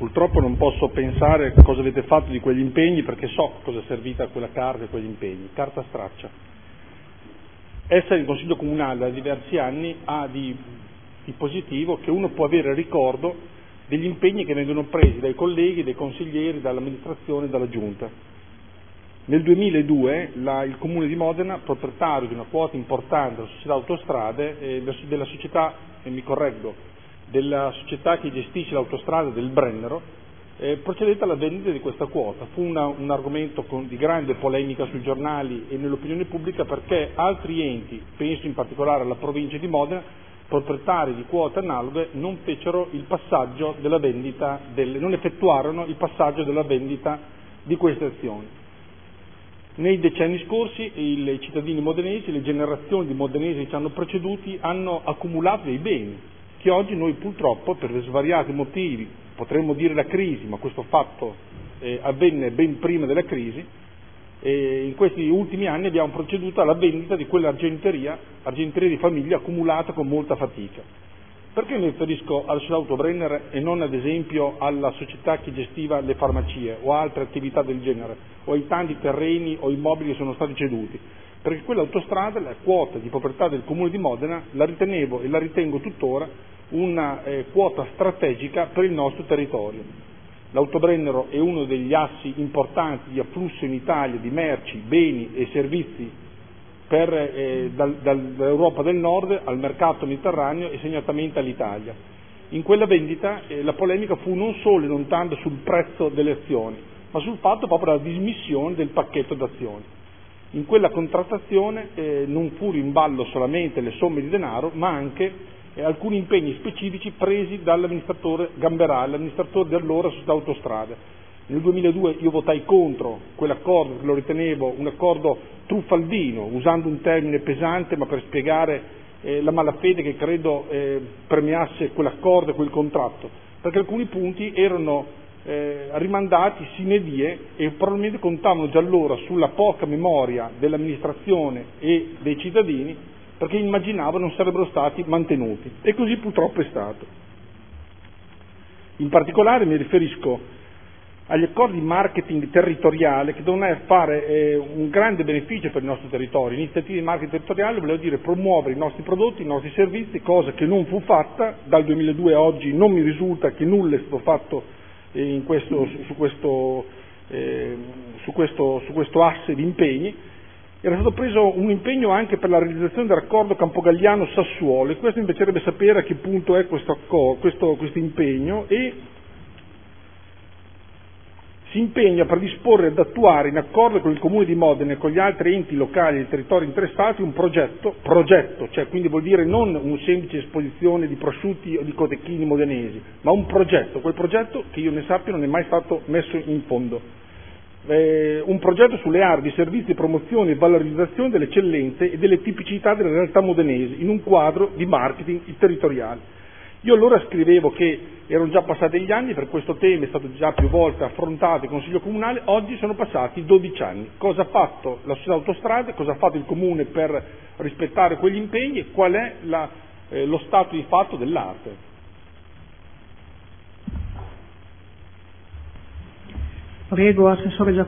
Purtroppo non posso pensare cosa avete fatto di quegli impegni, perché so cosa è servita quella carta e quegli impegni. Carta straccia. Essere in Consiglio Comunale da diversi anni ha di positivo che uno può avere ricordo degli impegni che vengono presi dai colleghi, dai consiglieri, dall'amministrazione e dalla Giunta. Nel 2002 il Comune di Modena, proprietario di una quota importante della società Autostrade, della società, mi correggo, della società che gestisce l'autostrada del Brennero, procedette alla vendita di questa quota. Fu un argomento di grande polemica sui giornali e nell'opinione pubblica, perché altri enti, penso in particolare alla provincia di Modena, proprietari di quote analoghe, non fecero il passaggio della vendita, non effettuarono il passaggio della vendita di queste azioni. Nei decenni scorsi i cittadini modenesi, le generazioni di modenesi che ci hanno preceduti, hanno accumulato dei beni che oggi noi purtroppo, per svariati motivi, potremmo dire la crisi, ma questo fatto avvenne ben prima della crisi, e in questi ultimi anni abbiamo proceduto alla vendita di quell'argenteria di famiglia accumulata con molta fatica. Perché mi riferisco alla società Autobrenner e non ad esempio alla società che gestiva le farmacie o altre attività del genere, o ai tanti terreni o immobili che sono stati ceduti? Perché quell'autostrada, la quota di proprietà del Comune di Modena, la ritenevo e la ritengo tuttora una quota strategica per il nostro territorio. L'Autobrennero è uno degli assi importanti di afflusso in Italia di merci, beni e servizi dall'Europa del Nord al mercato mediterraneo e segnatamente all'Italia. In quella vendita la polemica fu non solo e non tanto sul prezzo delle azioni, ma sul fatto proprio della dismissione del pacchetto d'azioni. In quella contrattazione non furono in ballo solamente le somme di denaro, ma anche alcuni impegni specifici presi dall'amministratore Gamberale, l'amministratore di allora Società Autostrade. Nel 2002 io votai contro quell'accordo, che lo ritenevo un accordo truffaldino, usando un termine pesante, ma per spiegare la malafede che credo permeasse quell'accordo e quel contratto, perché alcuni punti erano rimandati sine die e probabilmente contavano già allora sulla poca memoria dell'amministrazione e dei cittadini, perché immaginavo non sarebbero stati mantenuti, e così purtroppo è stato. In particolare mi riferisco agli accordi di marketing territoriale che devono fare un grande beneficio per il nostro territorio. Iniziative di marketing territoriale voleva dire promuovere i nostri prodotti, i nostri servizi, cosa che non fu fatta. Dal 2002 a oggi non mi risulta che nulla è stato fatto su questo asse di impegni. Era stato preso un impegno anche per la realizzazione del raccordo Campogalliano-Sassuolo, e questo mi piacerebbe sapere a che punto è questo impegno, e si impegna a predisporre ed attuare, in accordo con il Comune di Modena e con gli altri enti locali dei territori interessati, un progetto, cioè quindi vuol dire non una semplice esposizione di prosciutti o di cotechini modenesi, ma un progetto. Quel progetto, che io ne sappia, non è mai stato messo in fondo. Un progetto sulle aree di servizi di promozione e valorizzazione delle eccellenze e delle tipicità delle realtà modenesi in un quadro di marketing territoriale. Io allora scrivevo che erano già passati gli anni, per questo tema è stato già più volte affrontato il Consiglio Comunale, oggi sono passati 12 anni. Cosa ha fatto la società Autostrade, cosa ha fatto il Comune per rispettare quegli impegni e qual è lo stato di fatto dell'arte? Prego, Assessore